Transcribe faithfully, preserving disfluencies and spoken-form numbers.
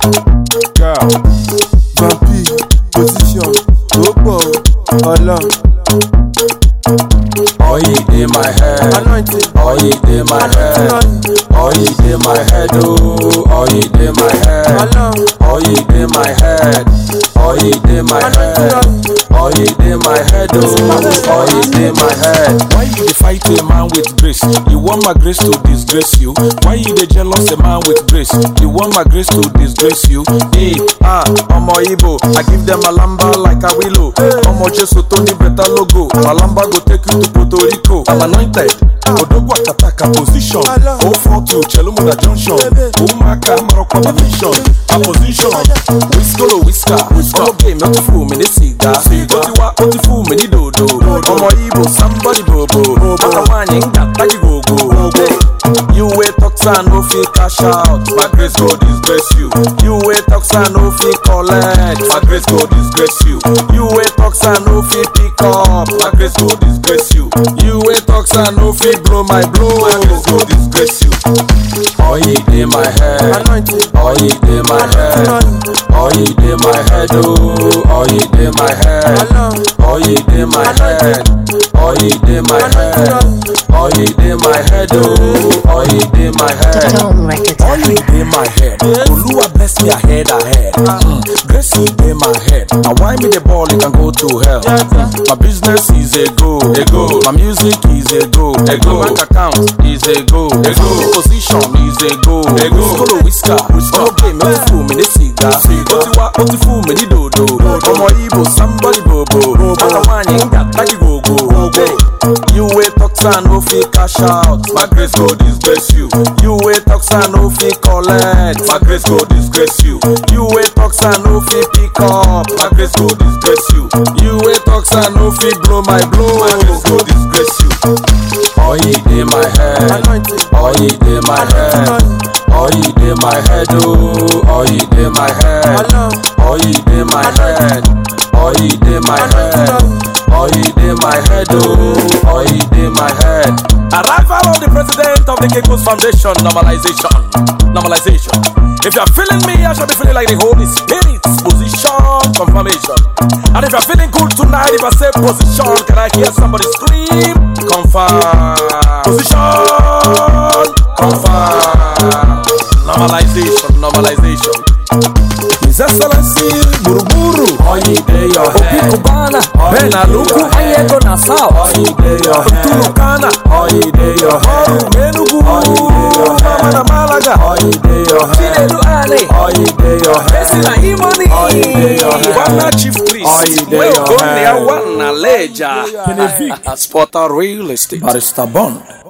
Girl, vampire, position, opo, alone. Oil in my head, Anointing, oil in my head, oil in my head, oh, oil in my head, alone. oil in my head, oil in my head, oil in my head, oh, oil in my head. Why you dey fight a man with grace? You want my grace to disgrace you? Why you dey jealous a man with grace? You want my grace to disgrace you? Hey, ah, Omo Igbo, I give them a lamba like a willow. Omo Jesu Tony better logo. My lamba go take you to Puerto Rico. I'm anointed. Odogwa Kataka position. oh four two Chelumuda Junction. Umaka Morocco vision. A position. Whiskolo whisker. All game not to fool me the cigar. Otiwa otifu me the dodo. Omo Igbo somebody bobo. Akawanyi ngata go go. You wait toxa no fit cash out. My grace go disgrace you. You wait toxa no fit collect. My grace go disgrace you. You wait toxa no fit pick up. My grace go disgrace you. You wait toxa no fit blow my blow. My grace go disgrace you. Oil in my head, oil in my head, oil in my head, oh, oil in my head, oil in my head, oil in my head, oil in my head, oh, oil in my head, oil in my head. Oluwa bless me ahead, ahead. Mm. Grace in my head. Now why me the ball? It can go to hell. Mm. My business is a go, a go. My music is a go, a go. My bank account is a go, a go. Position is a go, a go. Skolo whisker, whisker. Okay, me fool me the cigar. Otiwa otifu me the dodo. Omo Igbo somebody bobo. Akawanyi ngata go go. You wait toxa no fit cash out. My grace go disgrace you. You wait toxa no fit collect. My grace go disgrace you. You wait toxa no fit pick up. My grace go disgrace you. You wait toxa no fit blow my blow. My grace go disgrace you. Oil in my head, oil in my head, oil in my head, oh, oil in my head, oil in my head, oil in my head, oil in my head, oh, oil in my head. Arrival of the president of the Kekos Foundation, normalization, normalization. If you're feeling me, I shall be feeling like the Holy Spirit's position, confirmation. And if you're feeling good tonight, if I say position, can I hear somebody scream? Confirm. Position, confirm. Normalization, normalization. His Excellency Buruburu, oil dey your head. Okikubana, Benaluku, Ayego Nassau, oil dey your head. Tulukana, oil dey your head. Menugu, oil dey your head. Malaga, oil dey your head. Chinedu Ale, oil dey your head. Esina Imani, oil dey your head. Wana Chief Priest, oil dey your head. Wana Leja, Benefik, Sporta Real Estate, Barista Bond.